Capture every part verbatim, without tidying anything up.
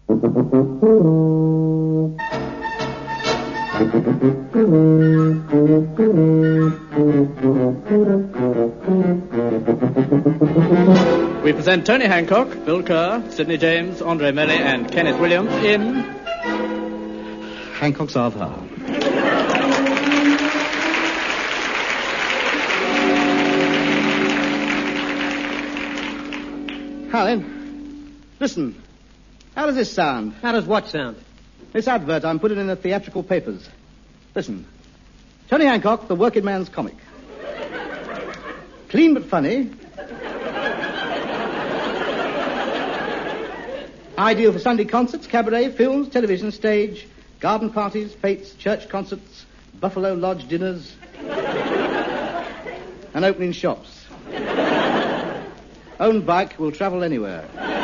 We present Tony Hancock, Bill Kerr, Sidney James, Andre Melly, and Kenneth Williams in Hancock's Arthur. Colin, listen. How does this sound? How does what sound? This advert I'm putting in the theatrical papers. Listen. Tony Hancock, the working man's comic. Clean but funny. Ideal for Sunday concerts, cabaret, films, television, stage, garden parties, fetes, church concerts, Buffalo Lodge dinners, and opening shops. Own bike will travel anywhere.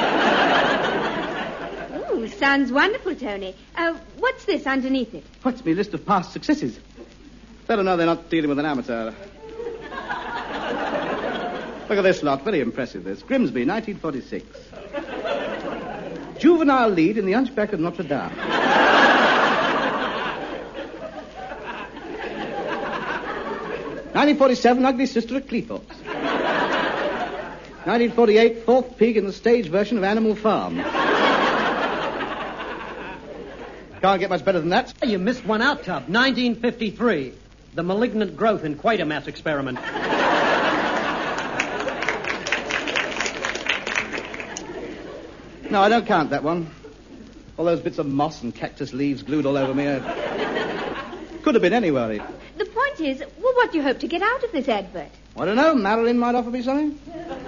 Oh, sounds wonderful, Tony. Uh, what's this underneath it? What's my list of past successes? Let them know they're not dealing with an amateur. Look at this lot. Very impressive, this. Grimsby, nineteen forty-six. Juvenile lead in The Hunchback of Notre Dame. nineteen forty-seven, Ugly Sister at Cleethorpes. nineteen forty-eight, fourth pig in the stage version of Animal Farm. Can't get much better than that. You missed one out, Tub. nineteen fifty-three. The malignant growth in Quatermass experiment. No, I don't count that one. All those bits of moss and cactus leaves glued all over me. Uh, could have been anywhere. The point is, well, what do you hope to get out of this advert? I don't know. Marilyn might offer me something.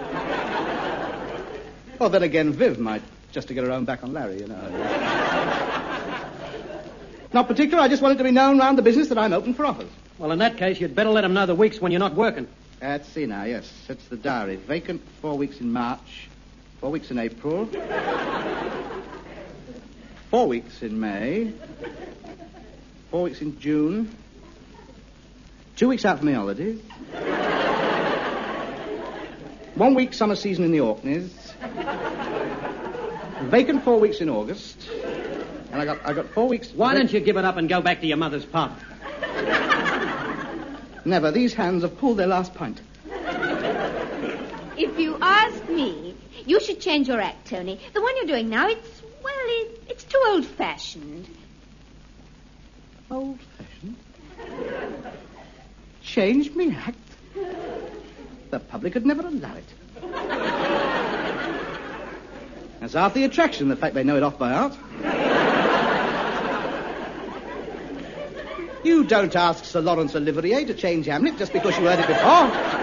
Well, then again, Viv might, just to get her own back on Larry, you know. Not particular. I just want it to be known round the business that I'm open for offers. Well, in that case, you'd better let them know the weeks when you're not working. Let's see now, yes. It's the diary. Vacant four weeks in March. Four weeks in April. Four weeks in May. Four weeks in June. Two weeks out from the holidays. One week summer season in the Orkneys. Vacant four weeks in August. And I got I got four weeks... Why don't you give it up and go back to your mother's pub? Never. These hands have pulled their last pint. If you ask me, you should change your act, Tony. The one you're doing now, it's, well, it, it's too old-fashioned. Old-fashioned? Change me act? The public would never allow it. That's half the attraction, the fact they know it off by heart. You don't ask Sir Lawrence Olivier to change Hamlet just because you heard it before.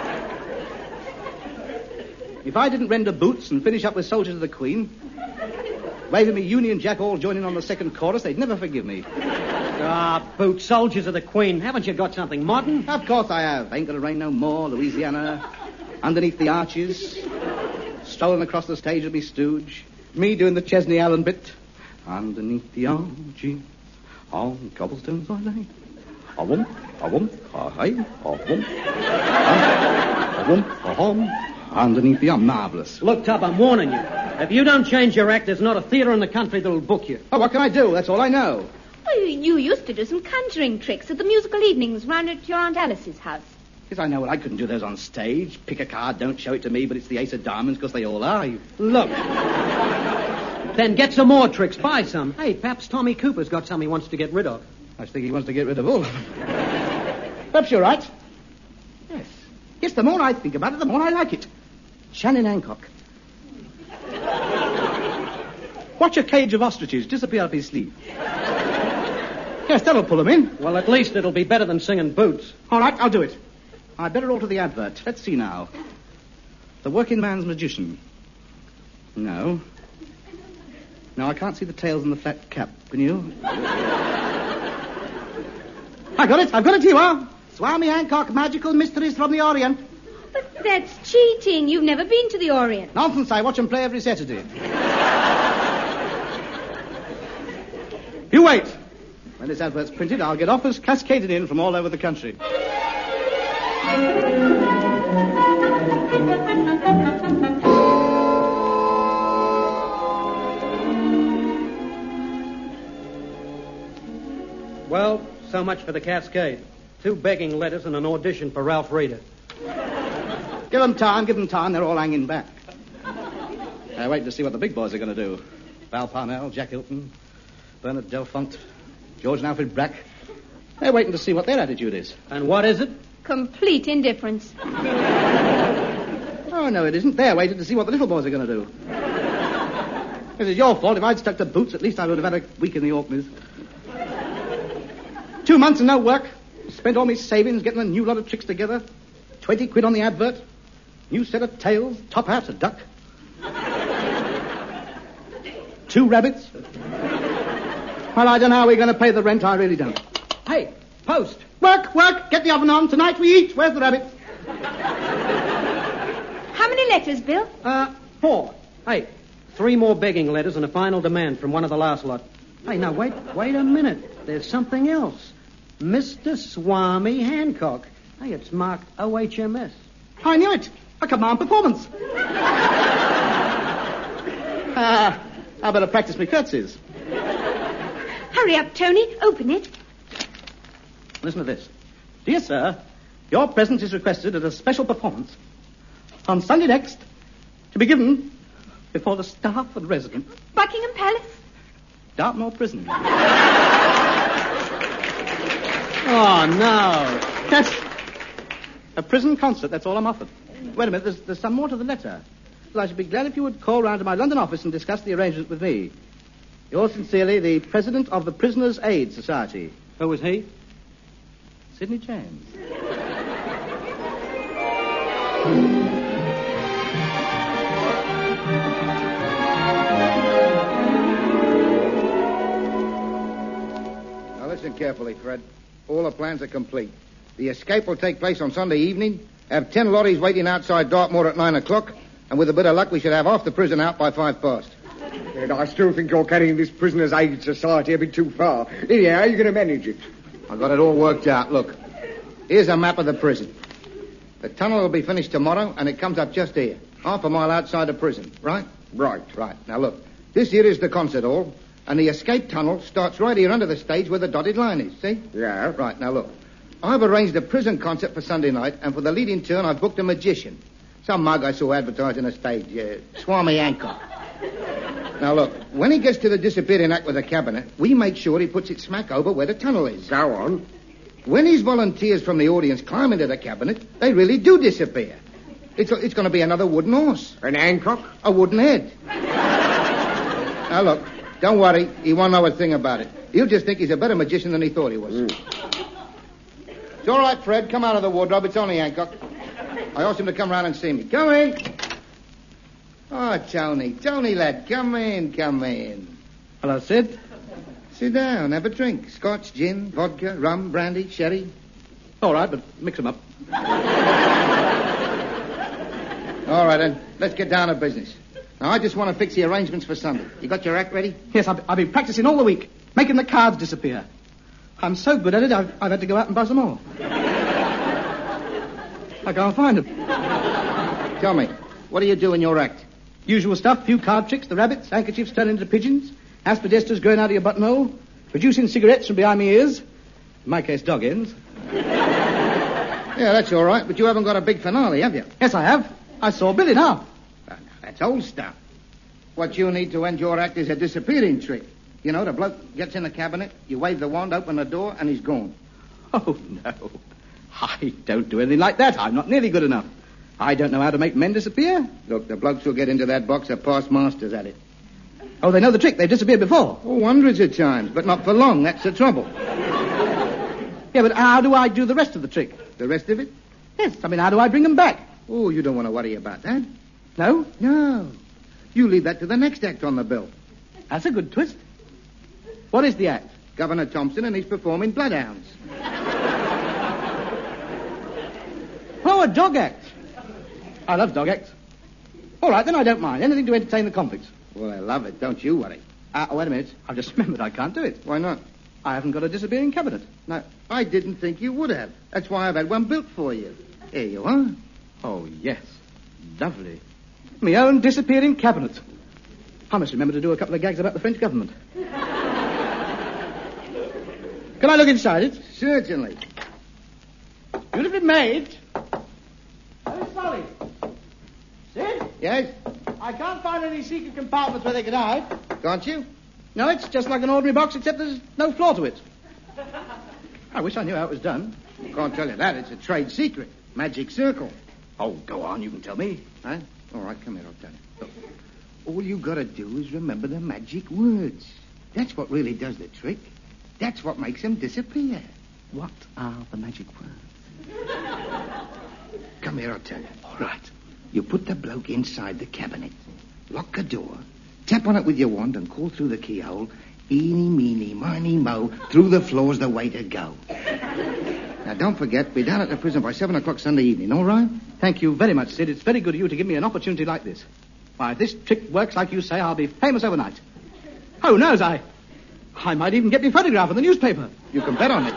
If I didn't render Boots and finish up with Soldiers of the Queen, waving me Union Jack all joining on the second chorus, they'd never forgive me. Ah, Boots, Soldiers of the Queen. Haven't you got something modern? Of course I have. Ain't Gonna Rain No More, Louisiana, Underneath the Arches, strolling across the stage with me stooge, me doing the Chesney Allen bit. Underneath the arches, on cobblestones I lay. A wump, a wump, a hey, a wump, a wump, a hum. Underneath the arm, marvellous. Look, Tub, I'm warning you. If you don't change your act, there's not a theatre in the country that'll book you. Oh, what can I do? That's all I know. Well, you, you used to do some conjuring tricks at the musical evenings round at your Aunt Alice's house. Yes, I know. Well, I couldn't do those on stage. Pick a card, don't show it to me, but it's the ace of diamonds because they all are. Look. Then get some more tricks. Buy some. Hey, perhaps Tommy Cooper's got some he wants to get rid of. I think he wants to get rid of all of them. Perhaps you're right. Yes. Yes, the more I think about it, the more I like it. Shannon Hancock. Watch a cage of ostriches disappear up his sleeve. Yes, that'll pull him in. Well, at least it'll be better than singing Boots. All right, I'll do it. I'd better alter the advert. Let's see now. The working man's magician. No. No, I can't see the tails and the flat cap. Can you? I got it. I've got it. Here you are. Swami Hancock, Magical Mysteries from the Orient. But that's cheating. You've never been to the Orient. Nonsense. I watch them play every Saturday. You wait. When this advert's printed, I'll get offers cascaded in from all over the country. Well, so much for the Cascade. Two begging letters and an audition for Ralph Reeder. Give them time, give them time. They're all hanging back. I wait to see what the big boys are going to do. Val Parnell, Jack Hilton, Bernard Delfont, George and Alfred Brack. They're waiting to see what their attitude is. And what is it? Complete indifference. Oh, no, it isn't. They're waiting to see what the little boys are going to do. This is your fault. If I'd stuck to boots, at least I would have had a week in the Orkneys. Two months and no work. Spent all my savings getting a new lot of tricks together. Twenty quid on the advert. New set of tails, top hat, a duck. Two rabbits. Well, I don't know how we're going to pay the rent. I really don't. Hey, post. Work, work. Get the oven on. Tonight we eat. Where's the rabbit? How many letters, Bill? Uh, four. Hey, three more begging letters and a final demand from one of the last lot. Hey, now, wait, wait a minute. There's something else. Mister Swami Hancock. Hey, it's marked O H M S. I knew it. A command performance. Ah, I better practice my curtsies. Hurry up, Tony. Open it. Listen to this. Dear sir, your presence is requested at a special performance on Sunday next to be given before the staff and residents. Buckingham Palace? Dartmoor Prison. Oh, no. Yes. A prison concert, that's all I'm offered. Wait a minute, there's, there's some more to the letter. Well, I should be glad if you would call round to my London office and discuss the arrangement with me. Yours sincerely, the President of the Prisoners' Aid Society. Who was he? Sidney James. Now listen carefully, Fred. All the plans are complete. The escape will take place on Sunday evening. Have ten lorries waiting outside Dartmoor at nine o'clock. And with a bit of luck, we should have half the prison out by five past. And I still think you're carrying this Prisoners' Aid Society a bit too far. Anyhow, how are you going to manage it? I've got it all worked out. Look, here's a map of the prison. The tunnel will be finished tomorrow, and it comes up just here, half a mile outside the prison, right? Right. Right. Now, look, this here is the concert hall, and the escape tunnel starts right here under the stage where the dotted line is, see? Yeah. Right. Now, look, I've arranged a prison concert for Sunday night, and for the lead in turn, I've booked a magician. Some mug I saw advertising a stage, uh, Swami Hancock. Now, look, when he gets to the disappearing act with the cabinet, we make sure he puts it smack over where the tunnel is. Go on. When his volunteers from the audience climb into the cabinet, they really do disappear. It's, it's going to be another wooden horse. An Hancock? A wooden head. Now, look, don't worry. He won't know a thing about it. He'll just think he's a better magician than he thought he was. Mm. It's all right, Fred. Come out of the wardrobe. It's only Hancock. I asked him to come round and see me. Come in. Oh, Tony. Tony, lad. Come in, come in. Hello, Sid. Sit down. Have a drink. Scotch, gin, vodka, rum, brandy, sherry. All right, but mix them up. All right, then. Let's get down to business. Now, I just want to fix the arrangements for Sunday. You got your act ready? Yes, I've, I've been practicing all the week, making the cards disappear. I'm so good at it, I've, I've had to go out and buzz them all. I can't find them. Tell me, what do you do in your act? Usual stuff, few card tricks, the rabbits, handkerchiefs turned into pigeons, aspidestras growing out of your buttonhole, producing cigarettes from behind my ears. In my case, dog ends. Yeah, that's all right, but you haven't got a big finale, have you? Yes, I have. I saw Billy now. Uh, that's old stuff. What you need to end your act is a disappearing trick. You know, the bloke gets in the cabinet, you wave the wand, open the door, and he's gone. Oh, no. I don't do anything like that. I'm not nearly good enough. I don't know how to make men disappear. Look, the blokes who get into that box are past masters at it. Oh, they know the trick. They've disappeared before. Oh, hundreds of times, but not for long. That's the trouble. Yeah, but how do I do the rest of the trick? The rest of it? Yes, I mean, how do I bring them back? Oh, you don't want to worry about that. No? No. You leave that to the next act on the bill. That's a good twist. What is the act? Governor Thompson, and he's performing Bloodhounds. Oh, a dog act. I love dog acts. All right, then I don't mind. Anything to entertain the convicts. Well, I love it. Don't you worry. Uh, oh, wait a minute. I've just remembered I can't do it. Why not? I haven't got a disappearing cabinet. No, I didn't think you would have. That's why I've had one built for you. Here you are. Oh, yes. Lovely. My own disappearing cabinet. I must remember to do a couple of gags about the French government. Can I look inside it? Certainly. Beautifully made. Oh, Solly. Sid? Yes? I can't find any secret compartments where they could hide. Can't you? No, it's just like an ordinary box, except there's no floor to it. I wish I knew how it was done. Can't tell you that. It's a trade secret. Magic circle. Oh, go on, you can tell me. Huh? All right, come here, I'll tell you. Look, all you gotta do is remember the magic words. That's what really does the trick. That's what makes them disappear. What are the magic words? Come here, I'll tell you. All right. You put the bloke inside the cabinet, lock the door, tap on it with your wand and call through the keyhole, eeny, meeny, miny, mo, through the floor's the way to go. Now, don't forget, be down at the prison by seven o'clock Sunday evening, all right? Thank you very much, Sid. It's very good of you to give me an opportunity like this. Why, if this trick works like you say, I'll be famous overnight. Who knows, I... I might even get me photograph in the newspaper. You can bet on it.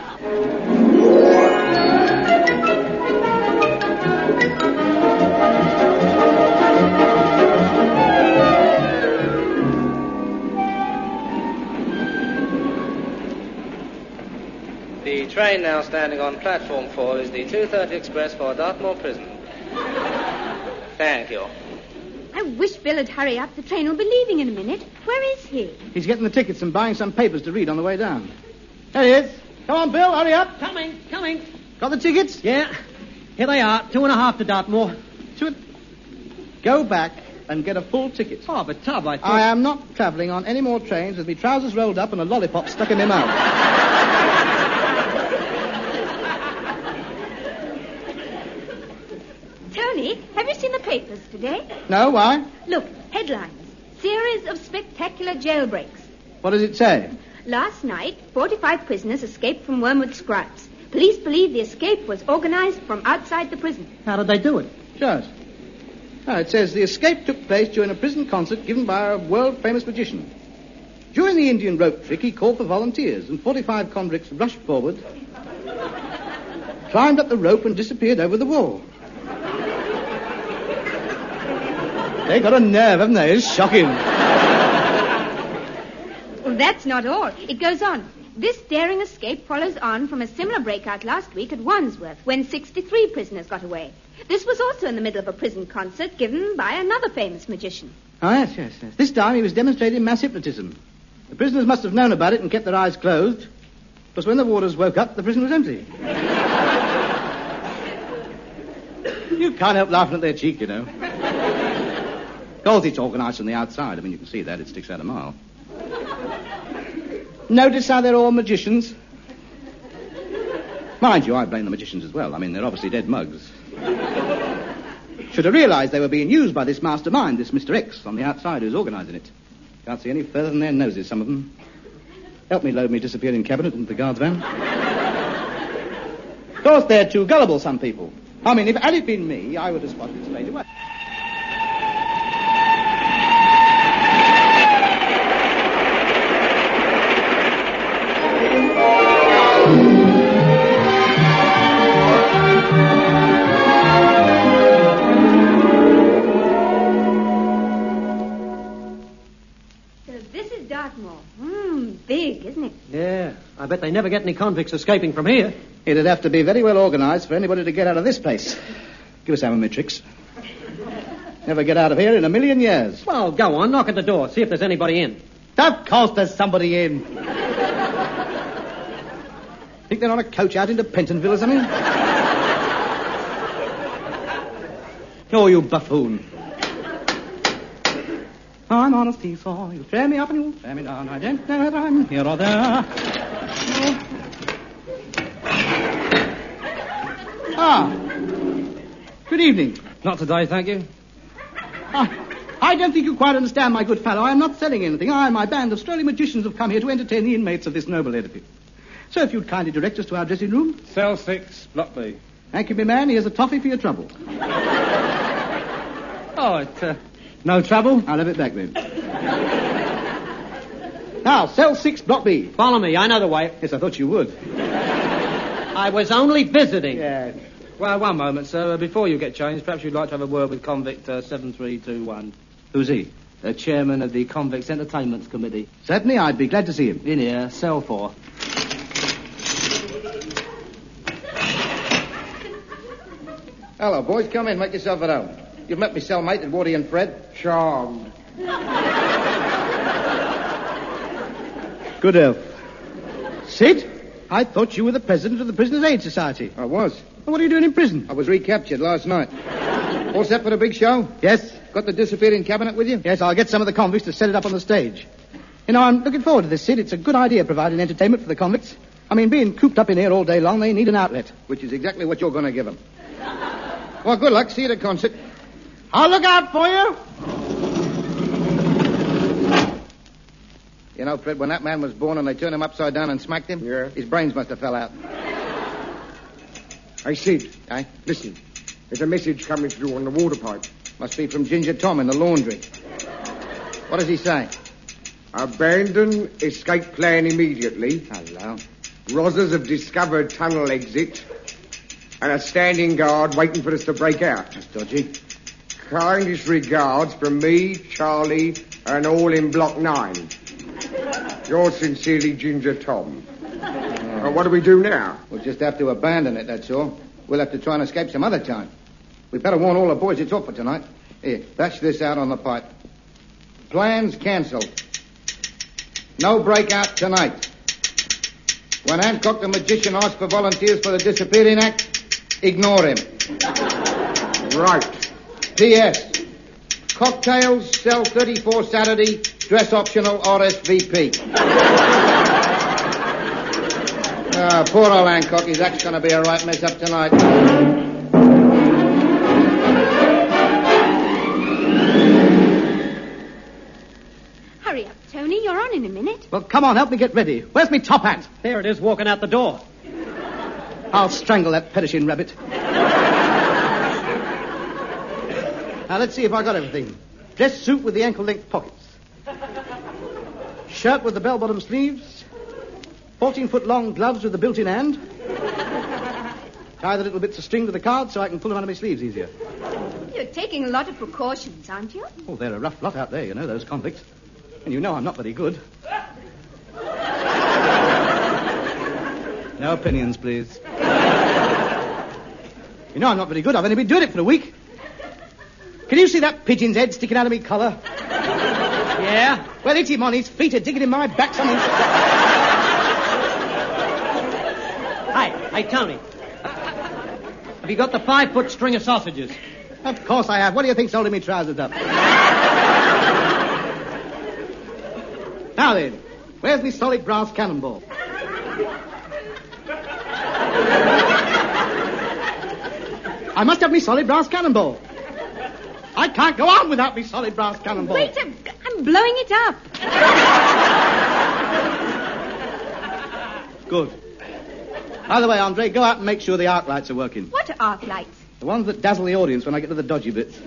The train now standing on platform four is the two thirty express for Dartmoor Prison. Thank you. I wish Bill would hurry up. The train will be leaving in a minute. Where is he? He's getting the tickets and buying some papers to read on the way down. There he is. Come on, Bill, hurry up. Coming, coming. Got the tickets? Yeah. Here they are. Two and a half to Dartmoor. Two and... Go back and get a full ticket. Oh, but Tub, I thought... I am not travelling on any more trains with my trousers rolled up and a lollipop stuck in my mouth. Tony, have you seen the papers today? No, why? Look, headlines. Series of spectacular jailbreaks. What does it say? Last night, forty-five prisoners escaped from Wormwood Scrubs. Police believe the escape was organized from outside the prison. How did they do it? Just. Oh, it says the escape took place during a prison concert given by a world-famous magician. During the Indian rope trick, he called for volunteers, and forty-five convicts rushed forward, climbed up the rope, and disappeared over the wall. They got a nerve, haven't they? It's shocking. Well, that's not all. It goes on. This daring escape follows on from a similar breakout last week at Wandsworth, when sixty-three prisoners got away. This was also in the middle of a prison concert given by another famous magician. Oh, yes, yes, yes. This time he was demonstrating mass hypnotism. The prisoners must have known about it and kept their eyes closed, because when the warders woke up, the prison was empty. You can't help laughing at their cheek, you know. Of course, it's organised from the outside. I mean, you can see that. It sticks out a mile. Notice how they're all magicians? Mind you, I blame the magicians as well. I mean, they're obviously dead mugs. Should have realised they were being used by this mastermind, this Mister X, on the outside who's organising it. Can't see any further than their noses, some of them. Help me load me disappearing cabinet into the guard's van. Of course, they're too gullible, some people. I mean, if had it been me, I would have spotted it straight away. I bet they never get any convicts escaping from here. It'd have to be very well organised for anybody to get out of this place. Give us some of my tricks. Never get out of here in a million years. Well, go on, knock at the door, see if there's anybody in. Of course there's somebody in. Think they're on a coach out into Pentonville or something? Oh, you buffoon. I'm on a seesaw. You tear me up and you tear me down. I don't know whether I'm here or there. Oh. Ah. Good evening. Not today, thank you. I, I don't think you quite understand, my good fellow. I am not selling anything. I and my band of strolling magicians have come here to entertain the inmates of this noble edifice. So if you'd kindly direct us to our dressing room. Cell six, block B. Thank you, my man. Here's a toffee for your trouble. Oh, it's, uh, no trouble? I'll have it back then. Now, cell six, block B. Follow me, I know the way. Yes, I thought you would. I was only visiting. Yeah. Well, one moment, sir. Uh, before you get changed, perhaps you'd like to have a word with convict uh, seven three two one. Who's he? The chairman of the Convicts Entertainment Committee. Certainly, I'd be glad to see him. In here, cell four. Hello, boys. Come in. Make yourself at home. You've met me cellmate, Edwardy and Fred. Charmed. Good health. Sid, I thought you were the president of the Prisoners' Aid Society. I was. Well, what are you doing in prison? I was recaptured last night. All set for the big show? Yes. Got the disappearing cabinet with you? Yes, I'll get some of the convicts to set it up on the stage. You know, I'm looking forward to this, Sid. It's a good idea providing entertainment for the convicts. I mean, being cooped up in here all day long, they need an outlet. Which is exactly what you're going to give them. Well, good luck. See you at the concert. I'll look out for you. You know, Fred, when that man was born and they turned him upside down and smacked him, yeah. his brains must have fell out. Hey, Sid. Aye? Listen. There's a message coming through on the water pipe. Must be from Ginger Tom in the laundry. What does he say? Abandon escape plan immediately. Hello. Rozzers have discovered tunnel exit. And a standing guard waiting for us to break out. That's dodgy. Kindest regards from me, Charlie, and all in Block nine. Yours sincerely, Ginger Tom. Uh, what do we do now? We'll just have to abandon it, that's all. We'll have to try and escape some other time. We'd better warn all the boys it's off for tonight. Here, batch this out on the pipe. Plans cancelled. No breakout tonight. When Hancock the magician asks for volunteers for the disappearing act, ignore him. Right. P S. Cocktails, cell thirty-four Saturday, dress optional, R S V P. Ah, poor old Hancock. His act's going to be a right mess up tonight. Hurry up, Tony. You're on in a minute. Well, come on, help me get ready. Where's me top hat? There it is, walking out the door. I'll strangle that perishing rabbit. Now, let's see if I got everything. Dress suit with the ankle-length pockets. Shirt with the bell-bottom sleeves. fourteen-foot-long gloves with the built-in hand. Tie the little bits of string to the card so I can pull them out of my sleeves easier. You're taking a lot of precautions, aren't you? Oh, they're a rough lot out there, you know, those convicts. And you know I'm not very good. No opinions, please. You know I'm not very good. I've only been doing it for a week. Can you see that pigeon's head sticking out of me collar? Yeah? Well, hit him on his feet, are digging in my back. Something. Hey, hey, Tony. Have you got the five-foot string of sausages? Of course I have. What do you think's holding me trousers up? Now then, where's me solid brass cannonball? I must have me solid brass cannonball. I can't go on without me solid brass cannonball. Wait, I'm, I'm blowing it up. Good. By the way, Andre, go out and make sure the arc lights are working. What are arc lights? The ones that dazzle the audience when I get to the dodgy bits.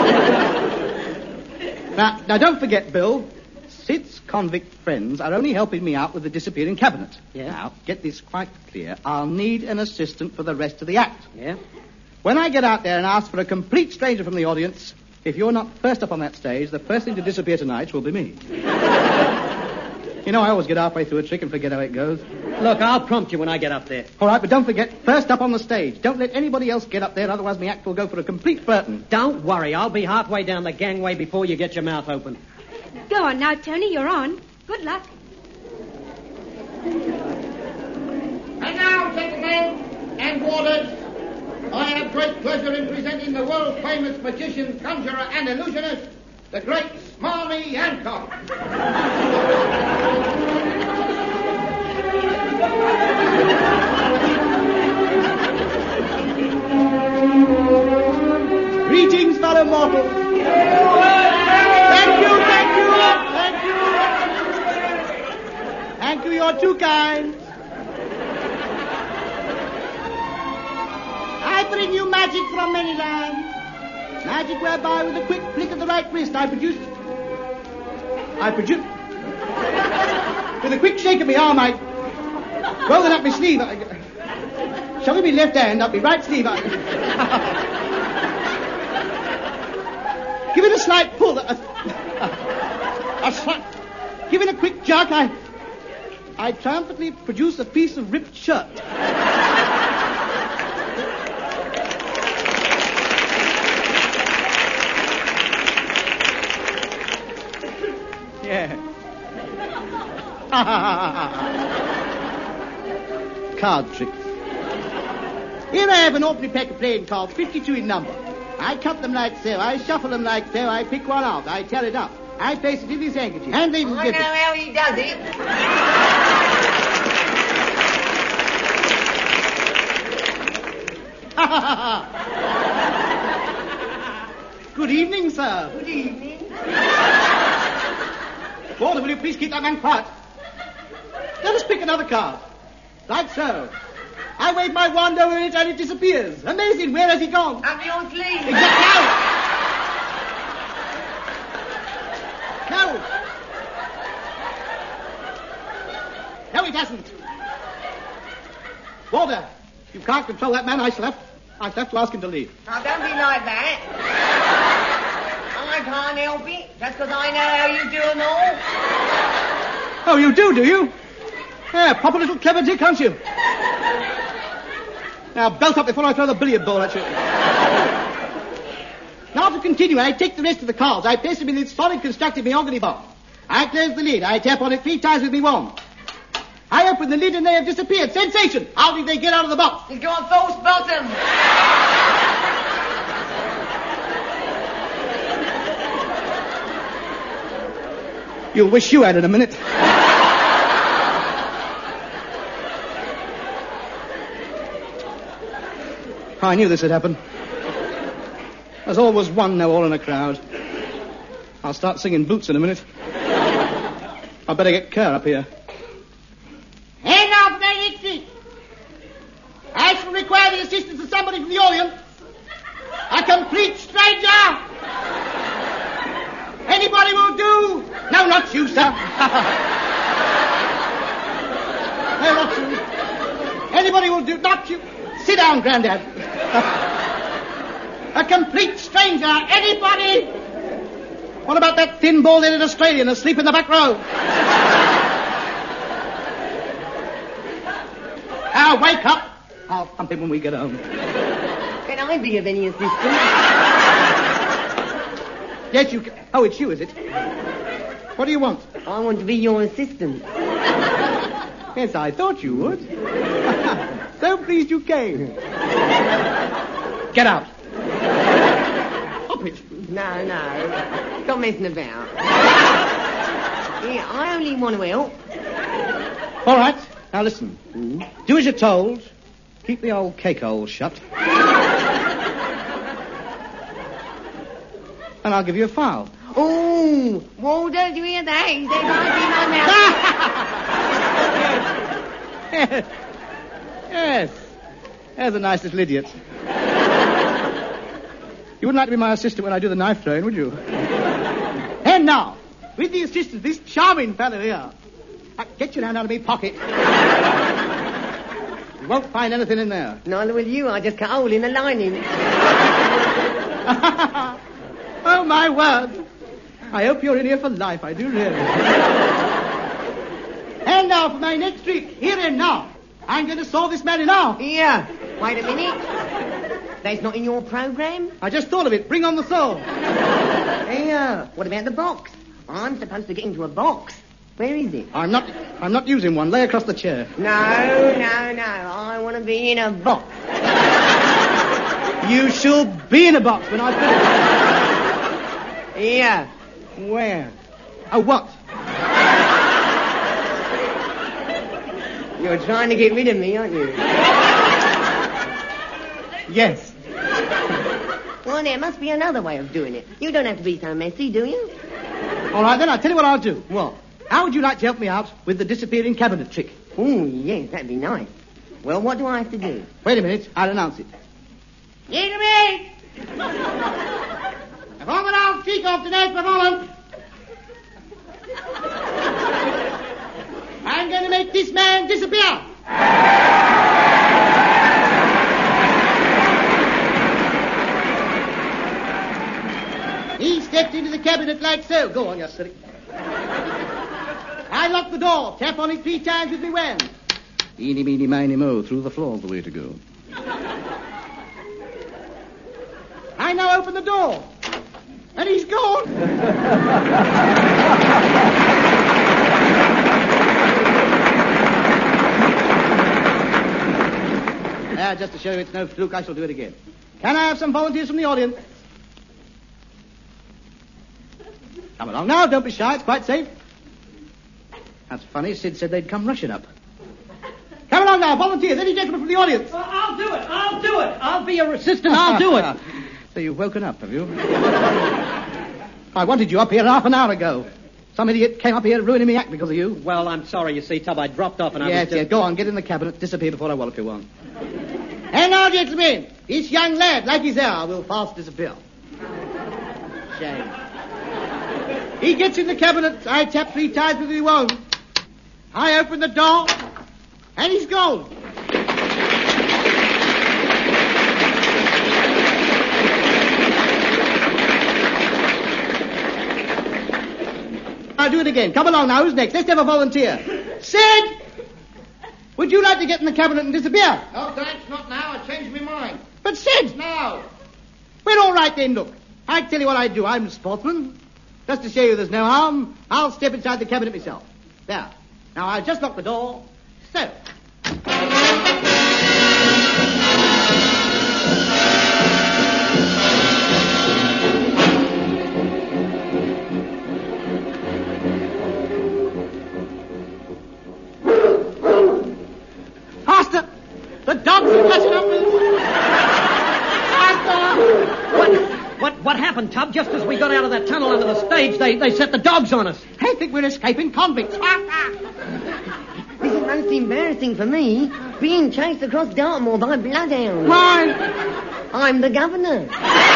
now, now, don't forget, Bill, Sid's convict friends are only helping me out with the disappearing cabinet. Yeah. Now, get this quite clear. I'll need an assistant for the rest of the act. Yeah? When I get out there and ask for a complete stranger from the audience, if you're not first up on that stage, the first thing to disappear tonight will be me. You know, I always get halfway through a trick and forget how it goes. Look, I'll prompt you when I get up there. All right, but don't forget, first up on the stage. Don't let anybody else get up there, otherwise my act will go for a complete Burton. Don't worry, I'll be halfway down the gangway before you get your mouth open. Go on now, Tony. You're on. Good luck. And now, gentlemen and warders, I have great pleasure in presenting the world-famous magician, conjurer, and illusionist, the great Smarmy Hancock. Greetings, fellow mortals. Thank you, thank you, thank you. Thank you, you're too kind. I bring you magic from many lands. Magic whereby with a quick flick of the right wrist I produce... I produce... With a quick shake of my arm I... Rolling up my sleeve I... Shoving my left hand up my right sleeve I... Give it a slight pull. A, a, a slight... Give it a quick jerk I... I triumphantly produce a piece of ripped shirt. Yes. Card tricks. Here I have an ordinary pack of playing cards, fifty-two in number. I cut them like so, I shuffle them like so, I pick one out, I tear it up, I place it in his handkerchief. And ladies and I know gentlemen. how he does it. Good evening, sir. Good evening. Walter, will you please keep that man quiet? Let us pick another card. Like so. I wave my wand over it and it disappears. Amazing. Where has he gone? Up your sleeve. Exactly. No. No, it hasn't. Walter, you can't control that man. I shall have, I shall have to ask him to leave. Now, don't be like that. I can't help it. Just because I know how you do them all. Oh, you do, do you? Yeah, proper little clever dick, aren't you? Now, belt up before I throw the billiard ball at you. Now, to continue, I take the rest of the cards. I place them in this solid constructed mahogany box. I close the lid. I tap on it three times with me wand. I open the lid and they have disappeared. Sensation! How did they get out of the box? He's got a false bottom. You'll wish you had in a minute. I knew this would happen. There's always one now all in a crowd. I'll start singing Boots in a minute. I better get Kerr up here. Hand off that exit! I shall require the assistance of somebody from the audience. A complete stranger! Anybody will do! No, not you, sir. No, not you. Anybody will do, not you. Sit down, Grandad. A complete stranger. Anybody? What about that thin, bald-headed Australian asleep in the back row? Now, wake up. I'll thump him when we get home. Can I be of any assistance? Yes, you can. Oh, it's you, is it? What do you want? I want to be your assistant. Yes, I thought you would. So pleased you came. Get out. Stop it. No, no. Stop messing about. Yeah, I only want to help. All right. Now listen. Mm. Do as you're told. Keep the old cake hole shut. And I'll give you a file. Oh, Walter, do you hear that? He said I'd be my mouth. Yes. There's a nice little idiot. You wouldn't like to be my assistant when I do the knife throwing, would you? And now, with the assistance of this charming fellow here, uh, get your hand out of my pocket. You won't find anything in there. Neither will you. I just cut a hole in the lining. Oh, my word. I hope you're in here for life. I do really. And now for my next trick. Here and now. I'm going to saw this man in half. Here. Wait a minute. That's not in your program? I just thought of it. Bring on the saw. Here. What about the box? I'm supposed to get into a box. Where is it? I'm not I'm not using one. Lay across the chair. No, no, no. I want to be in a box. You shall be in a box when I finish. Here. Where? Oh, what? You're trying to get rid of me, aren't you? Yes. Well, there must be another way of doing it. You don't have to be so messy, do you? All right, then, I'll tell you what I'll do. What? How would you like to help me out with the disappearing cabinet trick? Oh, yes, that'd be nice. Well, what do I have to do? Wait a minute. I'll announce it. Gentlemen! Performance I'll kick off today's performance. I'm going to make this man disappear. He stepped into the cabinet like so. Go on, you silly. I lock the door. Tap on it three times with me wand. Eeny, meeny, miny, mo. Through the floor's the way to go. I now open the door. And he's gone. show you it's no fluke, I shall do it again. Can I have some volunteers from the audience? Come along now, don't be shy, it's quite safe. That's funny, Sid said they'd come rushing up. Come along now, volunteers, any gentlemen from the audience? Well, I'll do it, I'll do it. I'll be your assistant, I'll do it. So you've woken up, have you? I wanted you up here half an hour ago. Some idiot came up here ruining me act because of you. Well, I'm sorry, you see, Tub, I dropped off and I Yes, was just... yes, go on, get in the cabinet, disappear before I wallop you one. And now, gentlemen, this young lad, like his hair, will fast disappear. Shame. He gets in the cabinet, I tap three times, but he won't. I open the door, and he's gone. I'll do it again. Come along now. Who's next? Let's have a volunteer. Sid! Would you like to get in the cabinet and disappear? No, thanks, not now. I changed my mind. But Sid! Now. Well, all right then, look. I tell you what I do. I'm a sportsman. Just to show you there's no harm, I'll step inside the cabinet myself. There. Now, I'll just lock the door. So. Faster! The dogs are catching up with us! Faster! What, what, what happened, Tub? Just as we got out of that tunnel under the stage, they, they set the dogs on us. They think we're escaping convicts. This is most embarrassing for me, being chased across Dartmoor by bloodhounds. Why? I'm the governor.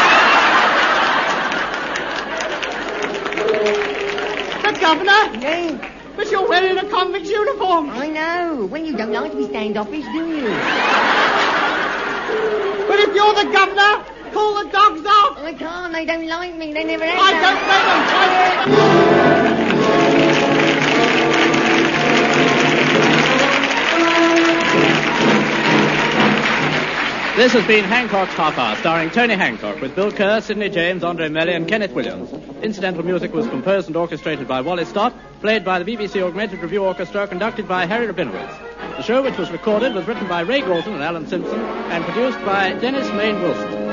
The governor? Yes, But you're wearing a convict's uniform. I know. Well, you don't like to be standoffish, do you? But if you're the governor, call the dogs off. I can't. They don't like me. They never have. I done. don't blame them. This has been Hancock's Half Hour, starring Tony Hancock, with Bill Kerr, Sidney James, Andre Melly, and Kenneth Williams. Incidental music was composed and orchestrated by Wally Stott, played by the B B C Augmented Review Orchestra, conducted by Harry Rabinowitz. The show, which was recorded, was written by Ray Galton and Alan Simpson, and produced by Dennis Main Wilson.